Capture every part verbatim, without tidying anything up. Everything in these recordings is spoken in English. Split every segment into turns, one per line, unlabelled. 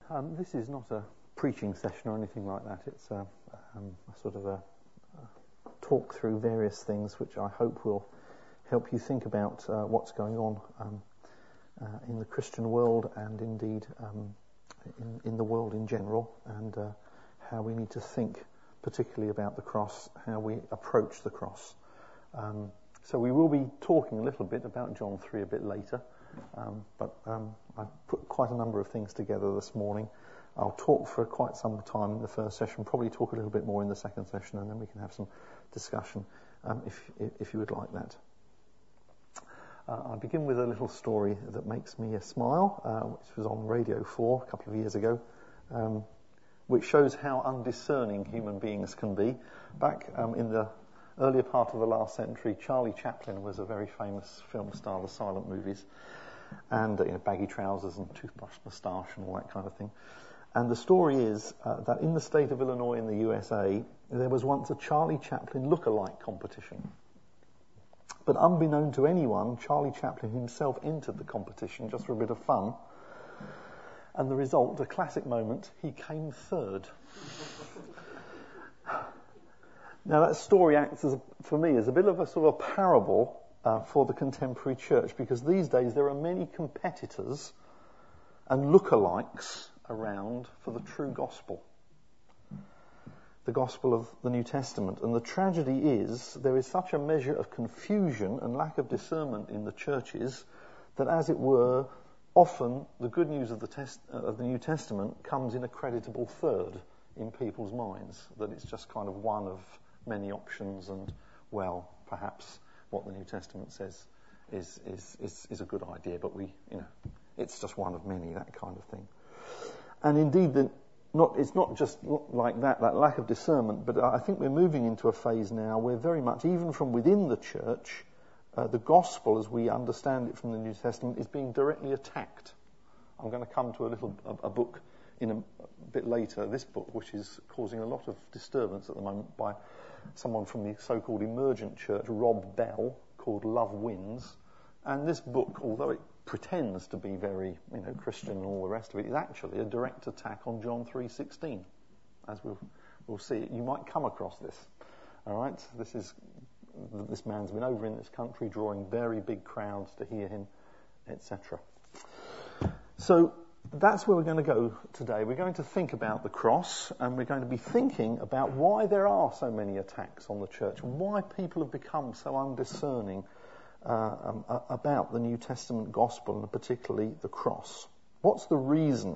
Um, this is not a preaching session or anything like that. It's a, um, a sort of a, a talk through various things which I hope will help you think about uh, what's going on um, uh, in the Christian world and indeed um, in, in the world in general, and uh, how we need to think particularly about the cross, how we approach the cross. Um, so we will be talking a little bit about John three a bit later, um, but um, I've put quite a number of things together this morning. I'll talk for quite some time in the first session, probably talk a little bit more in the second session, and then we can have some discussion um, if, if you would like that. Uh, I'll begin with a little story that makes me smile, uh, which was on Radio four a couple of years ago, um, which shows how undiscerning human beings can be. Back um, in the earlier part of the last century, Charlie Chaplin was a very famous film star of the silent movies, and uh, you know, baggy trousers and toothbrush moustache and all that kind of thing. And the story is uh, that in the state of Illinois in the U S A, there was once a Charlie Chaplin look-alike competition. But unbeknown to anyone, Charlie Chaplin himself entered the competition just for a bit of fun. And the result, a classic moment, he came third. Now that story acts, as, for me, as a bit of a sort of a parable uh, for the contemporary church, because these days there are many competitors and look-alikes around for the true gospel, the gospel of the New Testament. And the tragedy is there is such a measure of confusion and lack of discernment in the churches that, as it were, often the good news of the, test, uh, of the New Testament comes in a creditable third in people's minds, that it's just kind of one of many options, and, well, perhaps what the New Testament says is is, is, is a good idea, but we, you know, it's just one of many, that kind of thing. And indeed, the, not, it's not just like that, that lack of discernment, but I think we're moving into a phase now where very much, even from within the church, uh, the gospel, as we understand it from the New Testament, is being directly attacked. I'm going to come to a little a, a book in a, a bit later, this book, which is causing a lot of disturbance at the moment by someone from the so-called emergent church, Rob Bell, called Love Wins. And this book, although it pretends to be very, you know, Christian and all the rest of it, is actually a direct attack on John three sixteen, as we'll we'll see. You might come across this. All right, this is this man's been over in this country, drawing very big crowds to hear him, et cetera. So that's where we're going to go today. We're going to think about the cross, and we're going to be thinking about why there are so many attacks on the church, and why people have become so undiscerning Uh, um, uh, about the New Testament gospel, and particularly the cross. What's the reason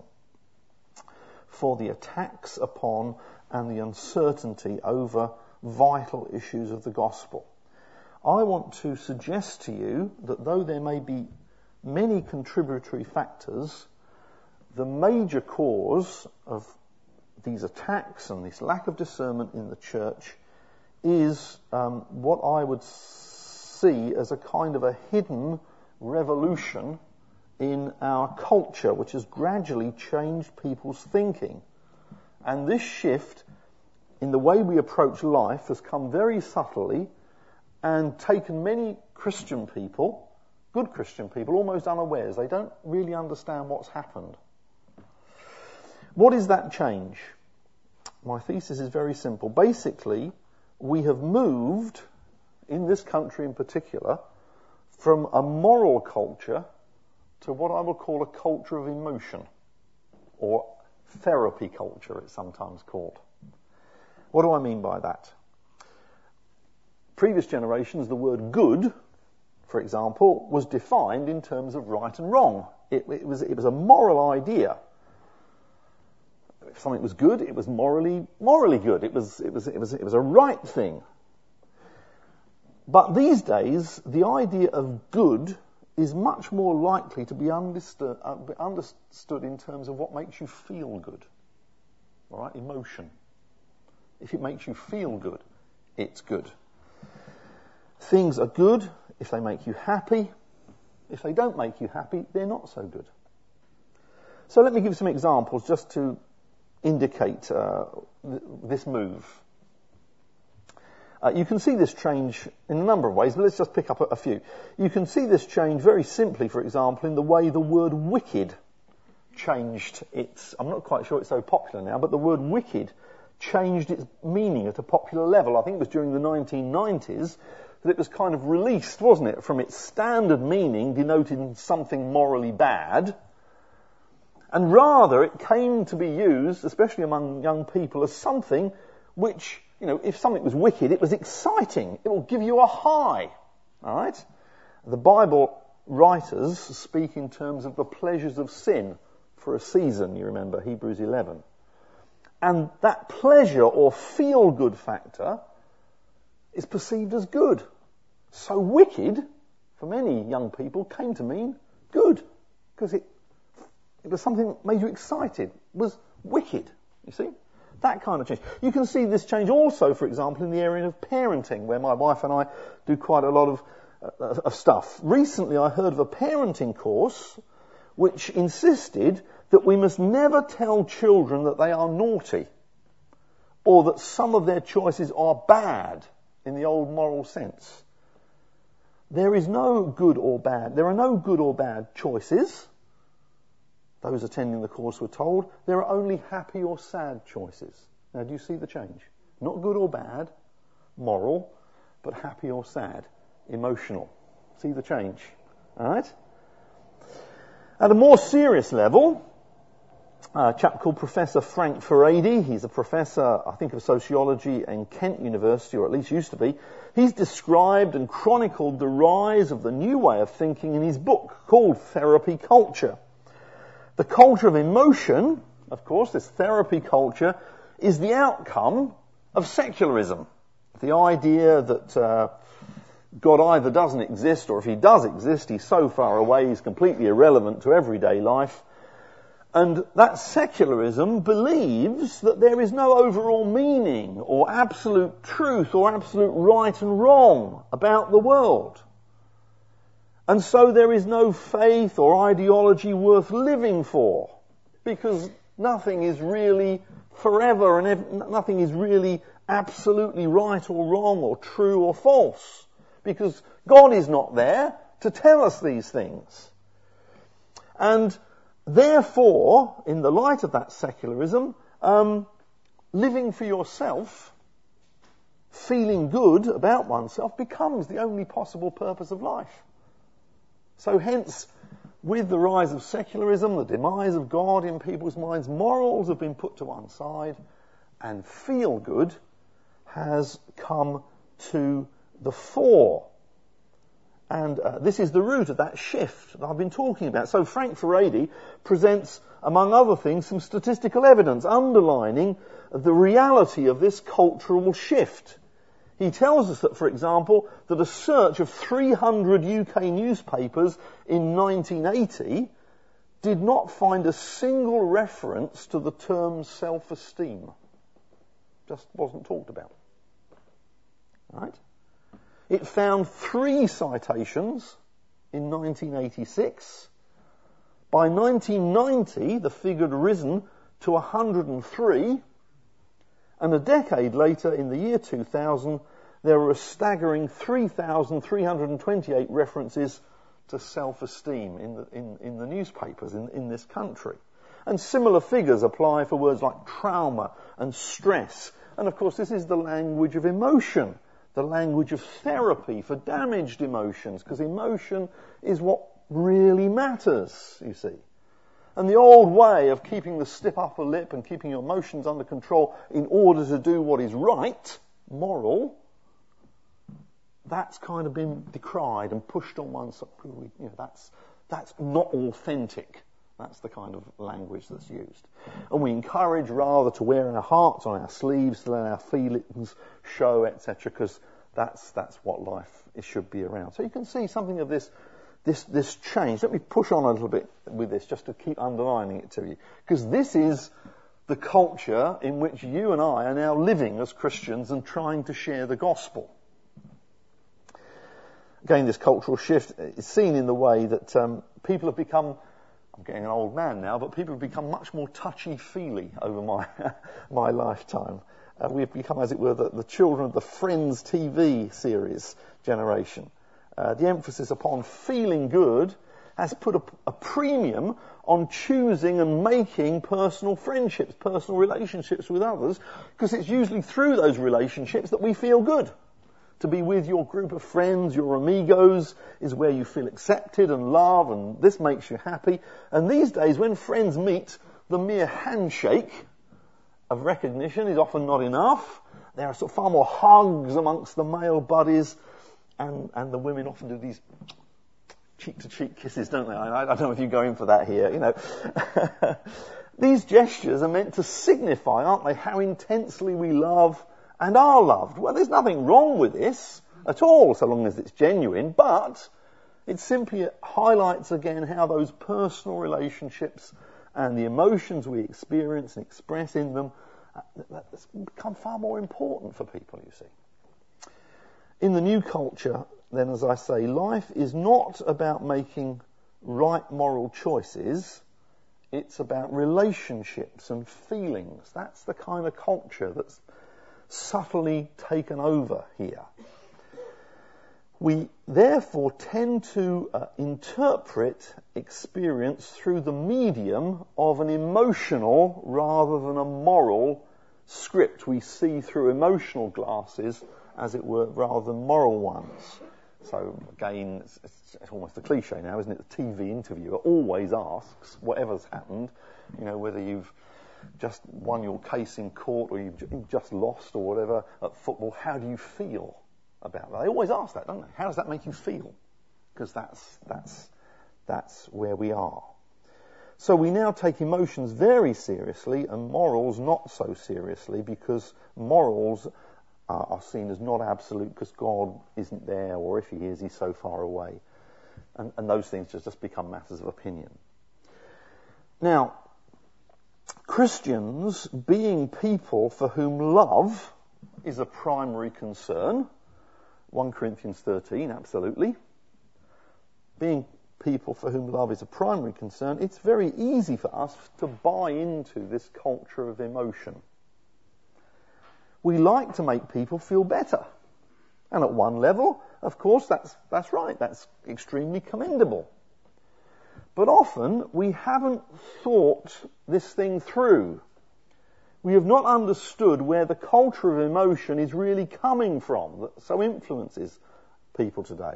for the attacks upon and the uncertainty over vital issues of the gospel? I want to suggest to you that though there may be many contributory factors, the major cause of these attacks and this lack of discernment in the church is um, what I would see as a kind of a hidden revolution in our culture, which has gradually changed people's thinking. And this shift in the way we approach life has come very subtly and taken many Christian people, good Christian people, almost unawares. They don't really understand what's happened. What is that change? My thesis is very simple. Basically, we have moved, in this country in particular, from a moral culture to what I will call a culture of emotion, or therapy culture, it's sometimes called. What do I mean by that? Previous generations, the word good, for example, was defined in terms of right and wrong. It, it was, it was a moral idea. If something was good, it was morally morally good. It was it was it was it was a right thing. But these days, the idea of good is much more likely to be understood, uh, be understood in terms of what makes you feel good. All right, emotion. If it makes you feel good, it's good. Things are good if they make you happy. If they don't make you happy, they're not so good. So let me give some examples just to indicate uh, th- this move. Uh, you can see this change in a number of ways, but let's just pick up a, a few. You can see this change very simply, for example, in the way the word wicked changed its, I'm not quite sure it's so popular now, but the word wicked changed its meaning at a popular level. I think it was during the nineteen nineties that it was kind of released, wasn't it, from its standard meaning denoting something morally bad, and rather it came to be used, especially among young people, as something which, you know, if something was wicked, it was exciting. It will give you a high. All right? The Bible writers speak in terms of the pleasures of sin for a season, you remember, Hebrews eleven. And that pleasure or feel-good factor is perceived as good. So wicked, for many young people, came to mean good, because it, it was something that made you excited. It was wicked, you see? That kind of change. You can see this change also, for example, in the area of parenting, where my wife and I do quite a lot of, uh, of stuff. Recently I heard of a parenting course which insisted that we must never tell children that they are naughty or that some of their choices are bad in the old moral sense. There is no good or bad. There are no good or bad choices. Those attending the course were told there are only happy or sad choices. Now, do you see the change? Not good or bad, moral, but happy or sad, emotional. See the change? All right? At a more serious level, a chap called Professor Frank Furedi, he's a professor, I think, of sociology in Kent University, or at least used to be. He's described and chronicled the rise of the new way of thinking in his book called Therapy Culture. The culture of emotion, of course, this therapy culture, is the outcome of secularism. The idea that uh, God either doesn't exist, or if he does exist, he's so far away, he's completely irrelevant to everyday life. And that secularism believes that there is no overall meaning or absolute truth or absolute right and wrong about the world. And so there is no faith or ideology worth living for, because nothing is really forever and ev- nothing is really absolutely right or wrong or true or false, because God is not there to tell us these things. And therefore, in the light of that secularism, um, living for yourself, feeling good about oneself, becomes the only possible purpose of life. So hence, with the rise of secularism, the demise of God in people's minds, morals have been put to one side, and feel good has come to the fore. And uh, this is the root of that shift that I've been talking about. So Frank Furedi presents, among other things, some statistical evidence underlining the reality of this cultural shift. He tells us that, for example, that a search of three hundred U K newspapers in nineteen eighty did not find a single reference to the term self-esteem. Just wasn't talked about. Right? It found three citations in nineteen eighty-six. By nineteen ninety, the figure had risen to one hundred three. And a decade later, in the year two thousand, there were a staggering three thousand three hundred twenty-eight references to self-esteem in the, in, in the newspapers in, in this country. And similar figures apply for words like trauma and stress. And of course, this is the language of emotion, the language of therapy for damaged emotions, because emotion is what really matters, you see. And the old way of keeping the stiff upper lip and keeping your emotions under control in order to do what is right, moral, that's kind of been decried and pushed on one side. You know, that's, that's not authentic. That's the kind of language that's used. And we encourage rather to wear our hearts on our sleeves, to let our feelings show, et cetera, because that's, that's what life it should be around. So you can see something of this This, this change. Let me push on a little bit with this just to keep underlining it to you. Because this is the culture in which you and I are now living as Christians and trying to share the gospel. Again, this cultural shift is seen in the way that um, people have become, I'm getting an old man now, but people have become much more touchy-feely over my, my lifetime. Uh, we've become, as it were, the, the children of the Friends T V series generation. Uh, the emphasis upon feeling good has put a, a premium on choosing and making personal friendships, personal relationships with others, because it's usually through those relationships that we feel good. To be with your group of friends, your amigos, is where you feel accepted and loved, and this makes you happy. And these days, when friends meet, the mere handshake of recognition is often not enough. There are sort of far more hugs amongst the male buddies, and, and the women often do these cheek-to-cheek kisses, don't they? I, I don't know if you go in for that here, you know. These gestures are meant to signify, aren't they, how intensely we love and are loved. Well, there's nothing wrong with this at all, so long as it's genuine, but it simply highlights again how those personal relationships and the emotions we experience and express in them, uh, that's become far more important for people, you see. In the new culture, then, as I say, life is not about making right moral choices. It's about relationships and feelings. That's the kind of culture that's subtly taken over here. We therefore tend to uh, interpret experience through the medium of an emotional rather than a moral script. We see through emotional glasses, as it were, rather than moral ones. So again, it's, it's almost a cliche now, isn't it? The T V interviewer always asks, whatever's happened, you know, whether you've just won your case in court or you've just lost or whatever at football, how do you feel about that? They always ask that, don't they? How does that make you feel? Because that's, that's, that's where we are. So we now take emotions very seriously and morals not so seriously, because morals uh, are seen as not absolute because God isn't there, or if he is, he's so far away. And, and those things just, just become matters of opinion. Now, Christians, being people for whom love is a primary concern, First Corinthians thirteen, absolutely. Being people for whom love is a primary concern, it's very easy for us to buy into this culture of emotion. We like to make people feel better. And at one level, of course, that's, that's right. That's extremely commendable. But often, we haven't thought this thing through. We have not understood where the culture of emotion is really coming from, that so influences people today.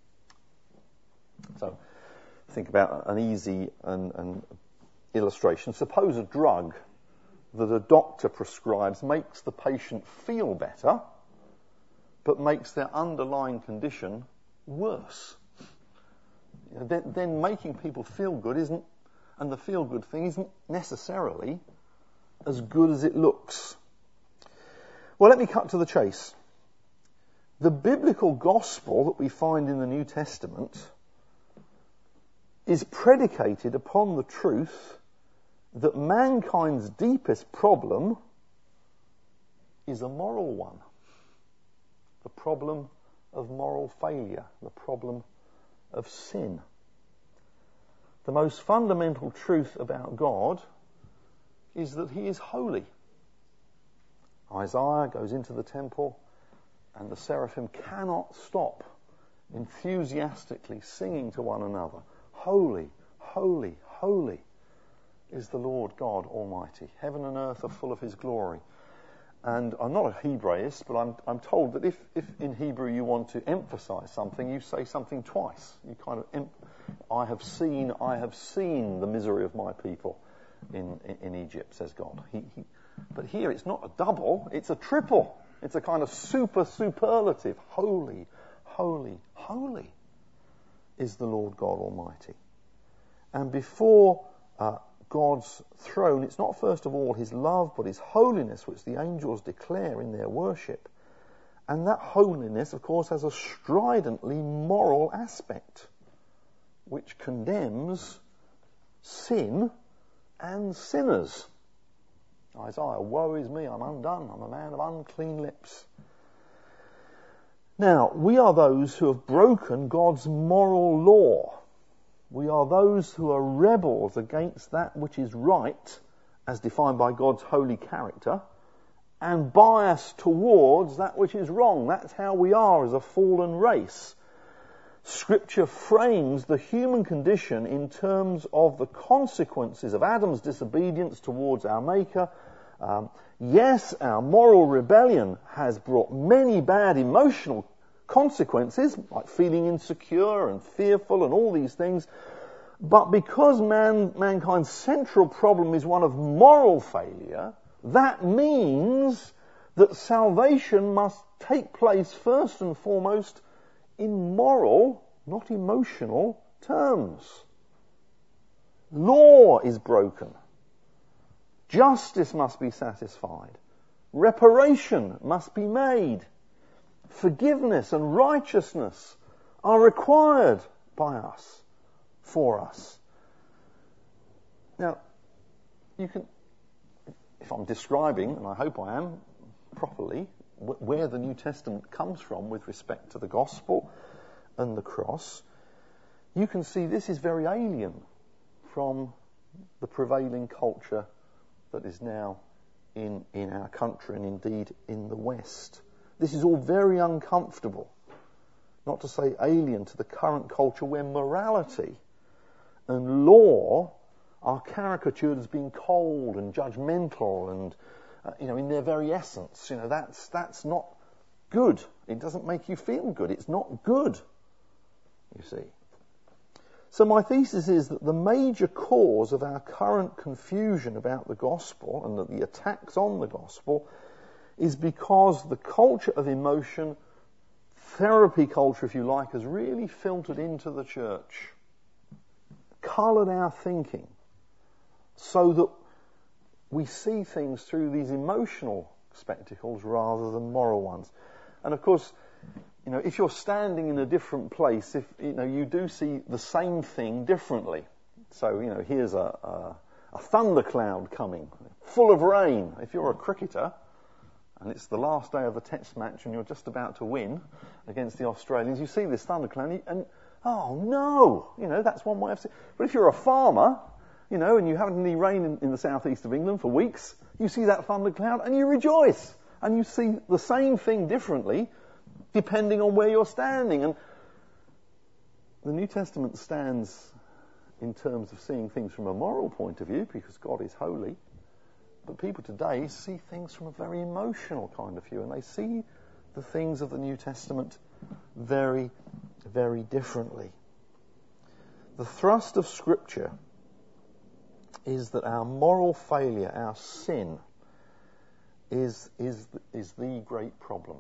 So, think about an easy and, and illustration. Suppose a drug that a doctor prescribes makes the patient feel better, but makes their underlying condition worse. You know, then, then making people feel good isn't, and the feel good thing isn't necessarily as good as it looks. Well, let me cut to the chase. The biblical gospel that we find in the New Testament is predicated upon the truth that mankind's deepest problem is a moral one. The problem of moral failure, the problem of sin. The most fundamental truth about God is that he is holy. Isaiah goes into the temple, and the seraphim cannot stop enthusiastically singing to one another, "Holy, holy, holy is the Lord God Almighty. Heaven and earth are full of his glory." And I'm not a Hebraist, but I'm, I'm told that if, if in Hebrew you want to emphasize something, you say something twice. You kind of, em- I have seen, I have seen the misery of my people in, in, in Egypt, says God. He, he, but here it's not a double, it's a triple. It's a kind of super superlative. Holy, holy, holy is the Lord God Almighty. And before uh, God's throne, it's not first of all his love, but his holiness, which the angels declare in their worship. And that holiness, of course, has a stridently moral aspect, which condemns sin and sinners. Isaiah, woe is me, I'm undone, I'm a man of unclean lips. Now, we are those who have broken God's moral law. We are those who are rebels against that which is right, as defined by God's holy character, and biased towards that which is wrong. That's how we are as a fallen race. Scripture frames the human condition in terms of the consequences of Adam's disobedience towards our Maker. Um, yes, our moral rebellion has brought many bad emotional consequences, like feeling insecure and fearful and all these things. But because man, mankind's central problem is one of moral failure, that means that salvation must take place first and foremost in moral, not emotional, terms. Law is broken. Justice must be satisfied. Reparation must be made. Forgiveness and righteousness are required by us, for us. Now, you can, if I'm describing, and I hope I am properly, where the New Testament comes from with respect to the gospel and the cross, you can see this is very alien from the prevailing culture that is now in, in our country and indeed in the West. This is all very uncomfortable, not to say alien to the current culture where morality and law are caricatured as being cold and judgmental and Uh, you know, in their very essence. You know, that's that's not good. It doesn't make you feel good. It's not good, you see. So my thesis is that the major cause of our current confusion about the gospel and the attacks on the gospel is because the culture of emotion, therapy culture, if you like, has really filtered into the church, coloured our thinking, so that we see things through these emotional spectacles rather than moral ones. And of course, you know, if you're standing in a different place, if you know, you do see the same thing differently. So, you know, here's a, a, a thundercloud coming, full of rain. If you're a cricketer, and it's the last day of the Test match, and you're just about to win against the Australians, you see this thundercloud, and, and oh no, you know, that's one way of seeing. But if you're a farmer, you know, and you haven't had any rain in, in the southeast of England for weeks, you see that thundercloud and you rejoice. And you see the same thing differently depending on where you're standing. And the New Testament stands in terms of seeing things from a moral point of view because God is holy. But people today see things from a very emotional kind of view, and they see the things of the New Testament very, very differently. The thrust of Scripture is that our moral failure, our sin, is, is, is the great problem.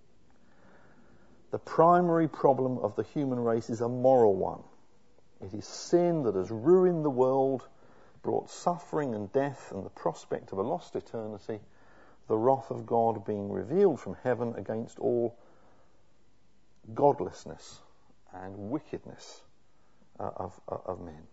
The primary problem of the human race is a moral one. It is sin that has ruined the world, brought suffering and death and the prospect of a lost eternity, the wrath of God being revealed from heaven against all godlessness and wickedness uh, of, of men.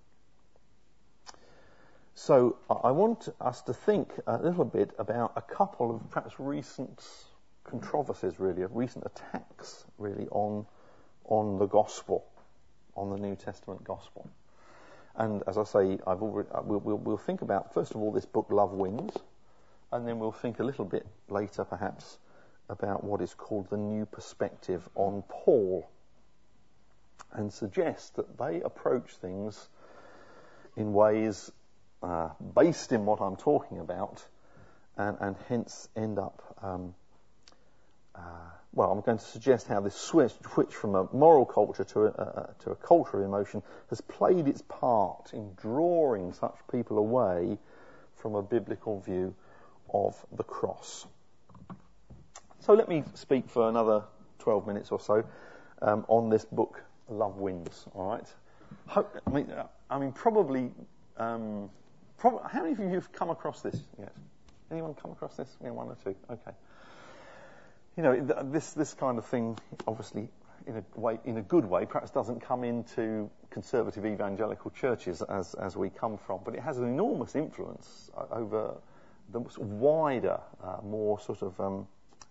So I want us to think a little bit about a couple of perhaps recent controversies, really, of recent attacks, really, on on the gospel, on the New Testament gospel. And as I say, I've already, we'll, we'll, we'll think about, first of all, this book, Love Wins, and then we'll think a little bit later, perhaps, about what is called the New Perspective on Paul, and suggest that they approach things in ways uh, based in what I'm talking about, and, and hence end up, um, uh, well, I'm going to suggest how this switch, switch from a moral culture to a, uh, to a culture of emotion has played its part in drawing such people away from a biblical view of the cross. So let me speak for another twelve minutes or so um, on this book, Love Wins. All right. Hope, I mean, I mean, probably. Um, prob- how many of you have come across this yet? Anyone come across this? Yeah, one or two. Okay. You know, th- this this kind of thing, obviously, in a way, in a good way, perhaps doesn't come into conservative evangelical churches as as we come from, but it has an enormous influence over the wider, uh, more sort of um,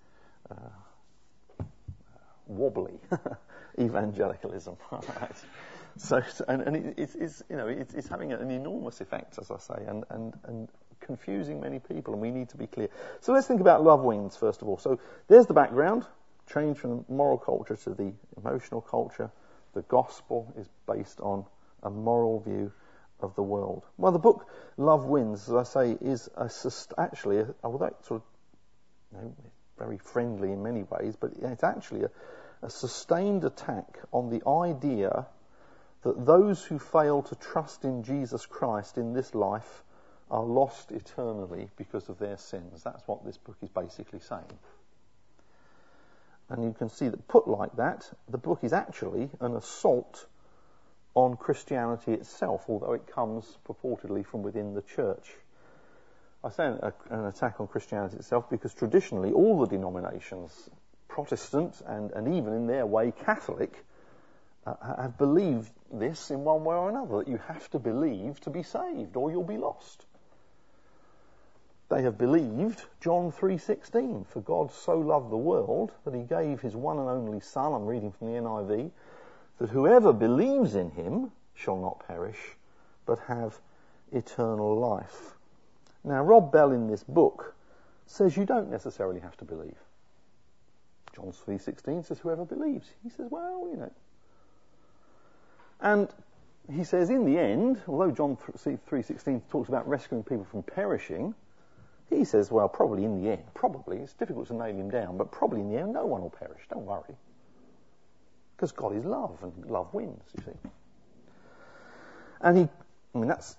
uh, wobbly evangelicalism. Right? So, and, and it, it's, it's you know it's, it's having an enormous effect, as I say, and, and and confusing many people, and we need to be clear. So let's think about Love Wins first of all. So there's the background: change from the moral culture to the emotional culture. The gospel is based on a moral view of the world. Well, the book Love Wins, as I say, is a, actually, a, although it's sort of, you know, very friendly in many ways, but it's actually a, a sustained attack on the idea that those who fail to trust in Jesus Christ in this life are lost eternally because of their sins. That's what this book is basically saying. And you can see that put like that, the book is actually an assault on Christianity itself, although it comes purportedly from within the church. I say an, a, an attack on Christianity itself because traditionally all the denominations, Protestant and, and even in their way Catholic, uh, have believed this in one way or another, that you have to believe to be saved or you'll be lost. They have believed John three sixteen, for God so loved the world that he gave his one and only Son, I'm reading from the N I V, that whoever believes in him shall not perish, but have eternal life. Now, Rob Bell in this book says you don't necessarily have to believe. John three sixteen says whoever believes. He says, well, you know. And he says in the end, although John three sixteen talks about rescuing people from perishing, he says, well, probably in the end, probably, it's difficult to nail him down, but probably in the end no one will perish, don't worry. Because God is love, and love wins, you see. And he, I mean, that's,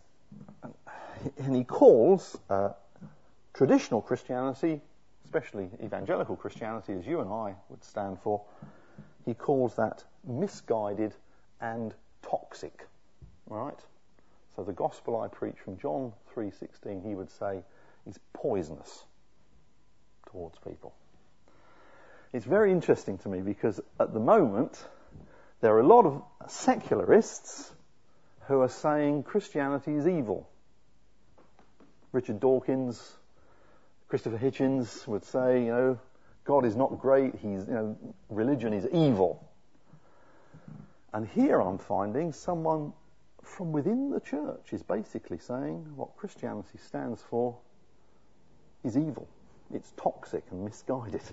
and he calls uh, traditional Christianity, especially evangelical Christianity, as you and I would stand for, he calls that misguided and toxic, right? So the gospel I preach from John three sixteen, he would say, is poisonous towards people. It's very interesting to me because at the moment there are a lot of secularists who are saying Christianity is evil. Richard Dawkins, Christopher Hitchens would say, you know, God is not great, he's, you know, religion is evil. And here I'm finding someone from within the church is basically saying what Christianity stands for is evil. It's toxic and misguided.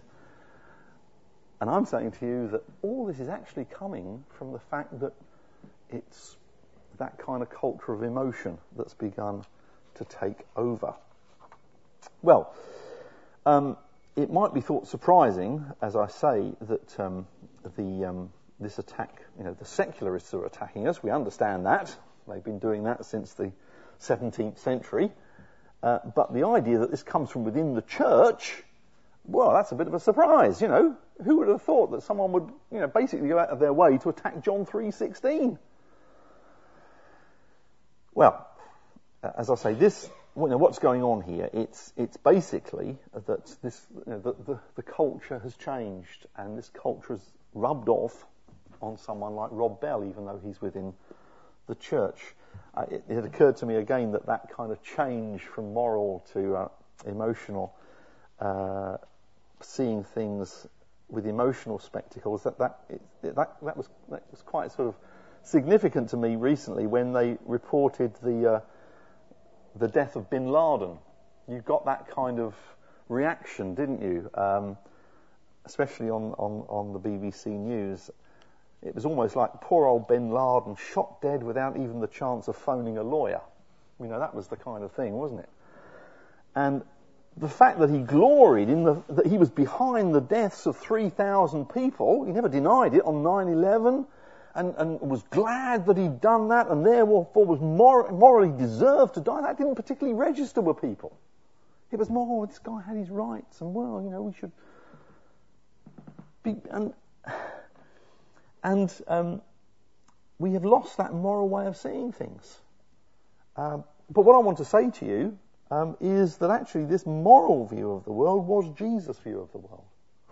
And I'm saying to you that all this is actually coming from the fact that it's that kind of culture of emotion that's begun to take over. Well, um, it might be thought surprising, as I say, that um, the um, this attack, you know, the secularists are attacking us. We understand that. They've been doing that since the seventeenth century. Uh, but the idea that this comes from within the church, well, that's a bit of a surprise, you know. Who would have thought that someone would, you know, basically go out of their way to attack John three sixteen? Well, as I say, this, you know, what's going on here, it's it's basically that this, you know, the, the, the culture has changed, and this culture has rubbed off on someone like Rob Bell, even though he's within the church. Uh, it, it occurred to me again that that kind of change from moral to uh, emotional, uh, seeing things with emotional spectacles, that that, it, that that was that was quite sort of significant to me recently when they reported the uh, the death of Bin Laden. You got that kind of reaction, didn't you? Um, especially on, on, on the B B C News. It was almost like poor old Bin Laden shot dead without even the chance of phoning a lawyer. You know, that was the kind of thing, wasn't it? And the fact that he gloried in the, that he was behind the deaths of three thousand people, he never denied it on nine eleven, and, and was glad that he'd done that, and therefore was mor- morally deserved to die, that didn't particularly register with people. It was more, oh, this guy had his rights, and well, you know, we should be... And, And um, we have lost that moral way of seeing things. Um, but what I want to say to you um, is that actually this moral view of the world was Jesus' view of the world.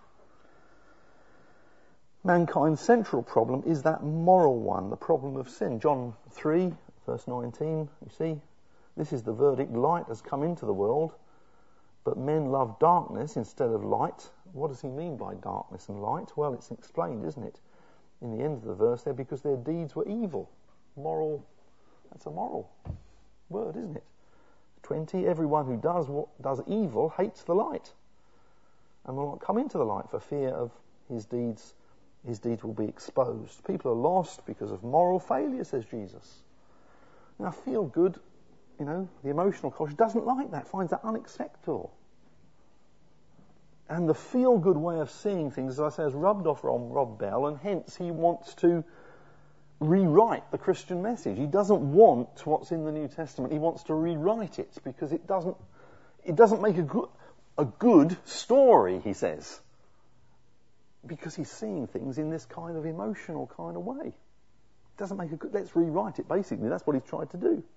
Mankind's central problem is that moral one, the problem of sin. John three, verse nineteen, you see, this is the verdict. Light has come into the world, but men love darkness instead of light. What does he mean by darkness and light? Well, it's explained, isn't it? In the end of the verse there, because their deeds were evil. Moral, that's a moral word, isn't it? twenty, everyone who does what does evil hates the light and will not come into the light for fear of his deeds his deeds will be exposed. People are lost because of moral failure, says Jesus. Now, feel good, you know, the emotional culture doesn't like that, finds that unacceptable. And the feel-good way of seeing things, as I say, has rubbed off on Rob Bell, and hence he wants to rewrite the Christian message. He doesn't want what's in the New Testament. He wants to rewrite it because it doesn't it doesn't make a good, a good story, he says. Because he's seeing things in this kind of emotional kind of way. It doesn't make a good... Let's rewrite it, basically. That's what he's tried to do.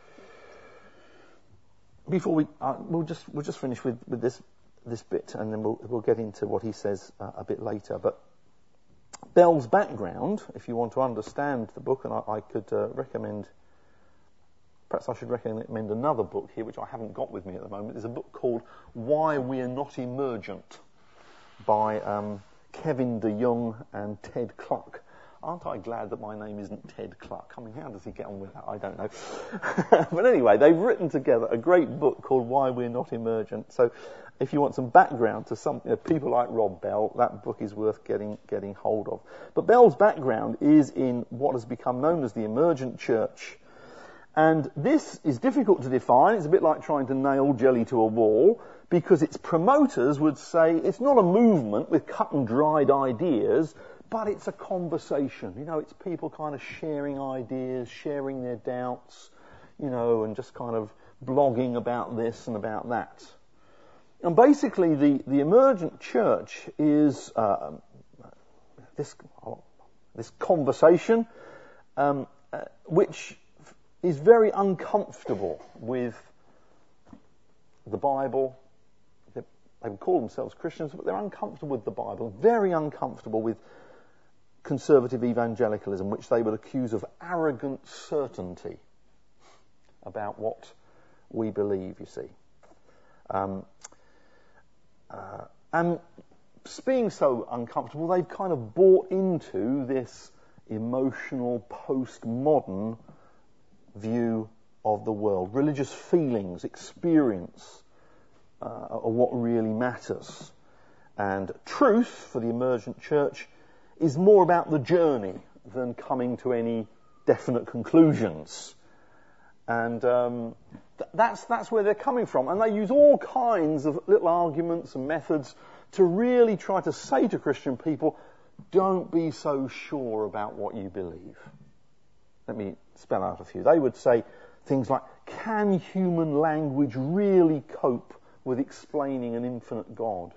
Before we... Uh, we'll just we'll just finish with, with this this bit, and then we'll, we'll get into what he says uh, a bit later. But Bell's background, if you want to understand the book, and I, I could uh, recommend... Perhaps I should recommend another book here, which I haven't got with me at the moment. There's a book called Why We Are Not Emergent by um, Kevin DeYoung and Ted Cluck. Aren't I glad that my name isn't Ted Cluck? I mean, how does he get on with that? I don't know. But anyway, they've written together a great book called Why We're Not Emergent. So if you want some background to some you know, people like Rob Bell, that book is worth getting getting hold of. But Bell's background is in what has become known as the emergent church. And this is difficult to define. It's a bit like trying to nail jelly to a wall, because its promoters would say it's not a movement with cut and dried ideas, but it's a conversation. You know, it's people kind of sharing ideas, sharing their doubts, you know, and just kind of blogging about this and about that. And basically, the, the emergent church is uh, this this conversation, um, uh, which is very uncomfortable with the Bible. They, they would call themselves Christians, but they're uncomfortable with the Bible, very uncomfortable with conservative evangelicalism, which they would accuse of arrogant certainty about what we believe, you see. Um, uh, and being so uncomfortable, they've kind of bought into this emotional, postmodern view of the world. Religious feelings, experience uh, are what really matters. And truth for the emergent church is more about the journey than coming to any definite conclusions. And um, th- that's that's where they're coming from. And they use all kinds of little arguments and methods to really try to say to Christian people, don't be so sure about what you believe. Let me spell out a few. They would say things like, can human language really cope with explaining an infinite God?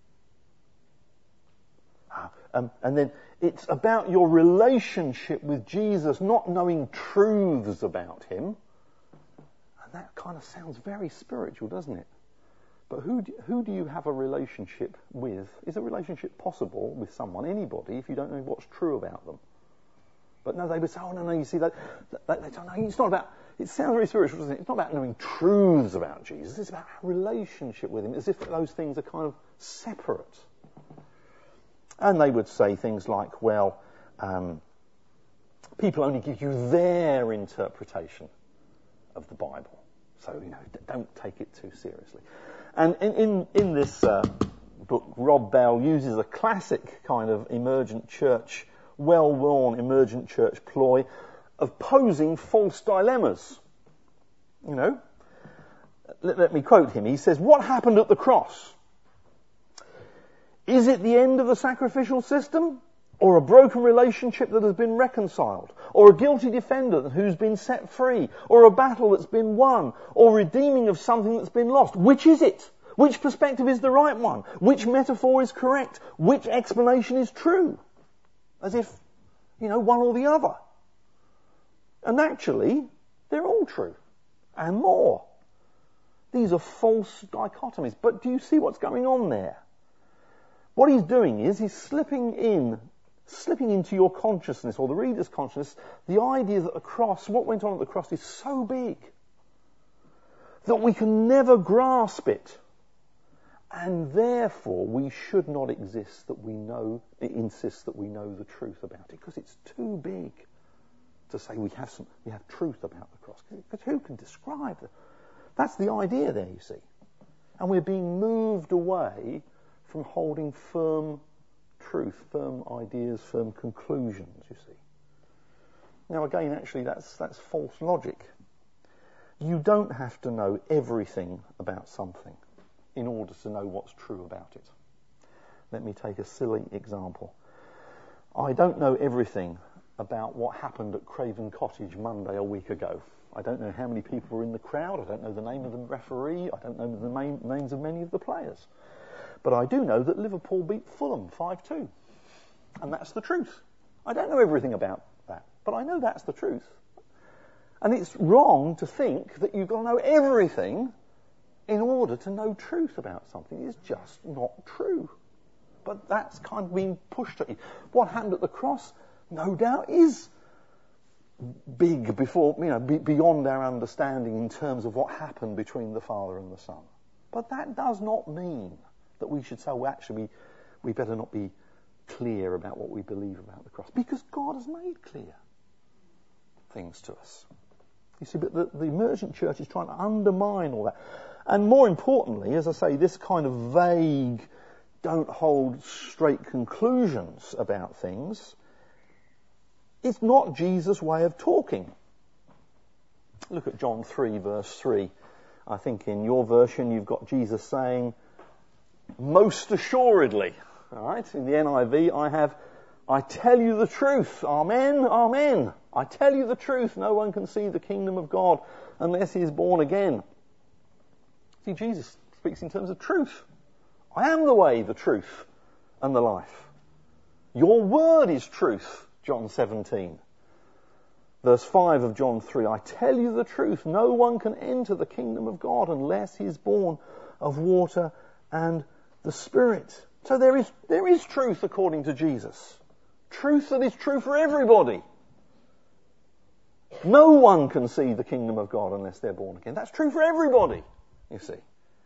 Um, and then it's about your relationship with Jesus, not knowing truths about him. And that kind of sounds very spiritual, doesn't it? But who do, who do you have a relationship with? Is a relationship possible with someone, anybody, if you don't know what's true about them? But no, they would say, oh, no, no, you see, that, that, that, no, it's not about, it sounds very spiritual, doesn't it? It's not about knowing truths about Jesus. It's about a relationship with him, as if those things are kind of separate. And they would say things like, well, um, people only give you their interpretation of the Bible. So, you know, don't take it too seriously. And in, in, in this uh, book, Rob Bell uses a classic kind of emergent church, well-worn emergent church ploy of posing false dilemmas. You know, let, let me quote him. He says, what happened at the cross? Is it the end of the sacrificial system? Or a broken relationship that has been reconciled? Or a guilty defendant who's been set free? Or a battle that's been won? Or redeeming of something that's been lost? Which is it? Which perspective is the right one? Which metaphor is correct? Which explanation is true? As if, you know, one or the other. And actually, they're all true. And more. These are false dichotomies. But do you see what's going on there? What he's doing is he's slipping in, slipping into your consciousness or the reader's consciousness, the idea that the cross, what went on at the cross is so big that we can never grasp it. And therefore we should not exist that we know, insist that we know the truth about it, because it's too big to say we have some, we have truth about the cross. Because who can describe it? That's the idea there, you see. And we're being moved away from holding firm truth, firm ideas, firm conclusions, you see. Now again, actually, that's, that's false logic. You don't have to know everything about something in order to know what's true about it. Let me take a silly example. I don't know everything about what happened at Craven Cottage Monday a week ago. I don't know how many people were in the crowd. I don't know the name of the referee. I don't know the main, names of many of the players. But I do know that Liverpool beat Fulham five two. And that's the truth. I don't know everything about that, but I know that's the truth. And it's wrong to think that you've got to know everything in order to know truth about something. It's just not true. But that's kind of being pushed at you. What happened at the cross, no doubt, is big before, you know, be, beyond our understanding in terms of what happened between the Father and the Son. But that does not mean that we should say, well, actually, we, we better not be clear about what we believe about the cross, because God has made clear things to us. You see, but the, the emergent church is trying to undermine all that. And more importantly, as I say, this kind of vague, don't hold straight conclusions about things, it's not Jesus' way of talking. Look at John three, verse three. I think in your version you've got Jesus saying, most assuredly. All right? In the N I V I have, I tell you the truth. Amen, amen. I tell you the truth. No one can see the kingdom of God unless he is born again. See, Jesus speaks in terms of truth. I am the way, the truth, and the life. Your word is truth, John seventeen. Verse five of John three, I tell you the truth, no one can enter the kingdom of God unless he is born of water and the Spirit. So there is, there is truth according to Jesus. Truth that is true for everybody. No one can see the kingdom of God unless they're born again. That's true for everybody, you see.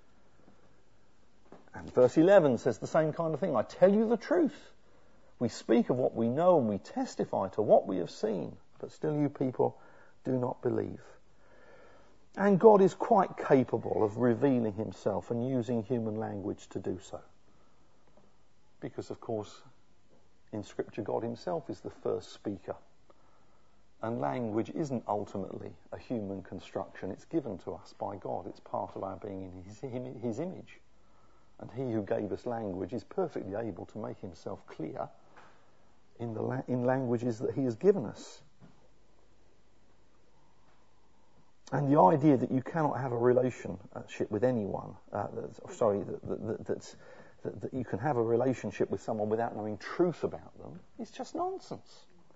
And verse eleven says the same kind of thing. I tell you the truth. We speak of what we know and we testify to what we have seen, but still you people do not believe. And God is quite capable of revealing himself and using human language to do so. Because, of course, in Scripture, God himself is the first speaker. And language isn't ultimately a human construction. It's given to us by God. It's part of our being in his, his image. And he who gave us language is perfectly able to make himself clear in the la- in languages that he has given us. And the idea that you cannot have a relationship with anyone, uh, that's, sorry, that, that, that's, that, that you can have a relationship with someone without knowing truth about them, is just nonsense.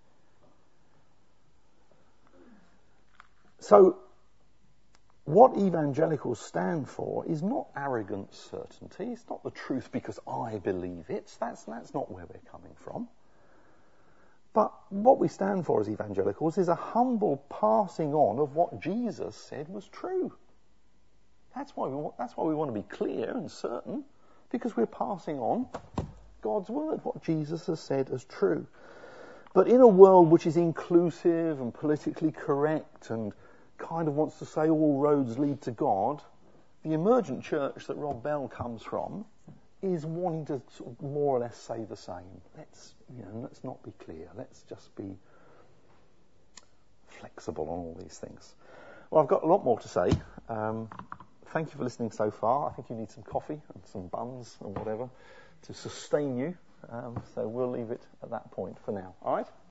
So, what evangelicals stand for is not arrogant certainty. It's not the truth because I believe it. That's, that's not where we're coming from. But what we stand for as evangelicals is a humble passing on of what Jesus said was true. That's why we want, that's why we want to be clear and certain, because we're passing on God's word, what Jesus has said as true. But in a world which is inclusive and politically correct and kind of wants to say all roads lead to God, the emergent church that Rob Bell comes from is wanting to sort of more or less say the same. Let's, you know, let's not be clear. Let's just be flexible on all these things. Well, I've got a lot more to say. Um, thank you for listening so far. I think you need some coffee and some buns and whatever to sustain you. Um, so we'll leave it at that point for now. All right?